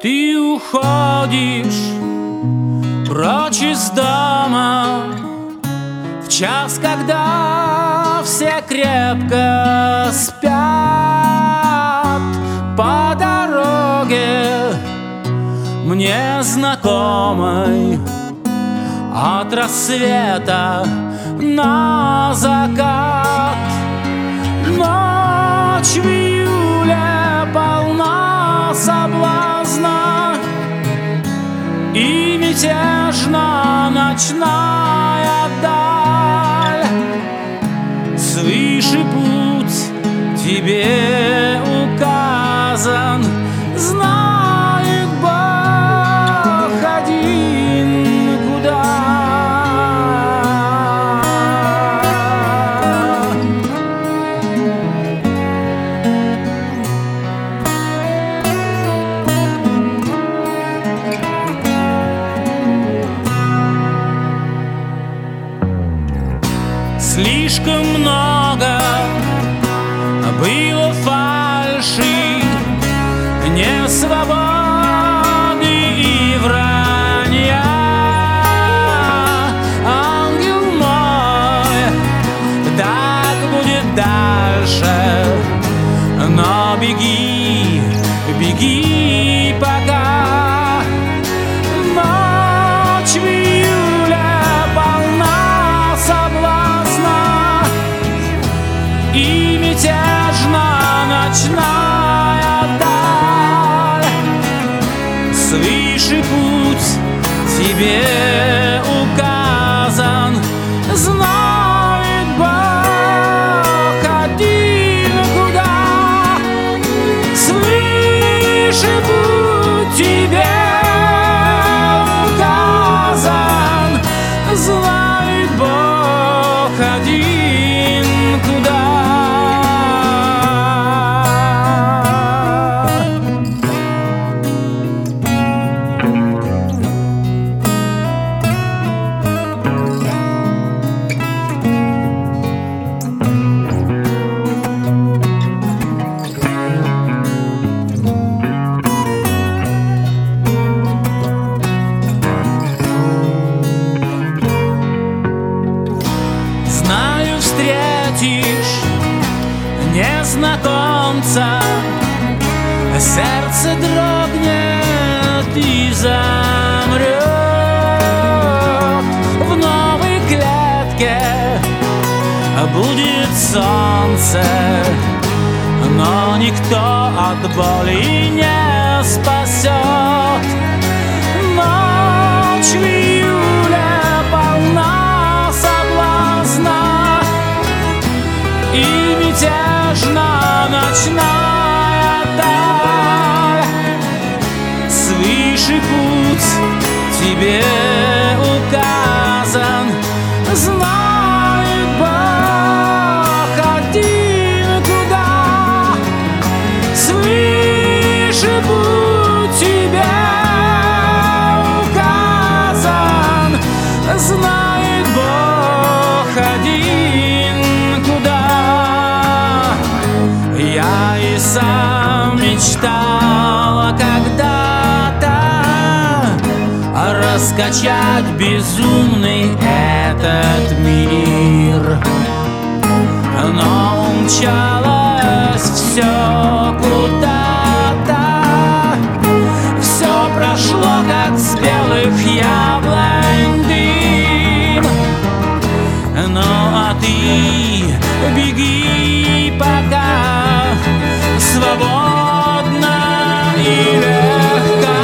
Ты уходишь прочь из дома в час, когда все крепко спят. По дороге мне знакомой от рассвета на закат. Ночь в июле полна соблазна, и мятежна ночная даль. Свыше путь тебе указан, знает Бог один куда. Слишком много было фальши, несвободы и вранья. Ангел мой, так будет дальше, но беги, беги пока. Ночь в июле полна соблазна, и мятежна ночная даль. Свыше путь тебе указан, знает Бог один куда. Свыше путь тебе указан, знает Бог один куда. Знаю, встретишь незнакомца, сердце дрогнет и замрет. В новой клетке будет солнце, но никто от боли не спасет. Ночь в июле полна соблазна, и мятежна ночная даль. Свыше путь тебе указан, знает Бог один куда. Свыше путь тебе указан, знает Бог один куда. Я и сам мечтала когда-то раскачать безумный этот мир, но умчалось все куда-то. Все прошло, как с белых яблонь дым. Ну а ты беги пока, свободна и легка.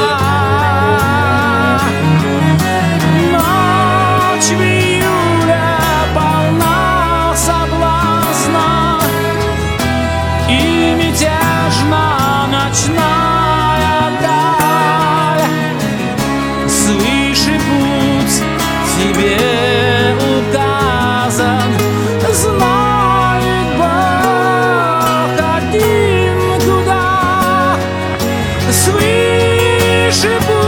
Ночь в июле полна соблазна, и мятежна ночная даль. Свыше путь тебе указан, знает Бог один куда. Свыше путь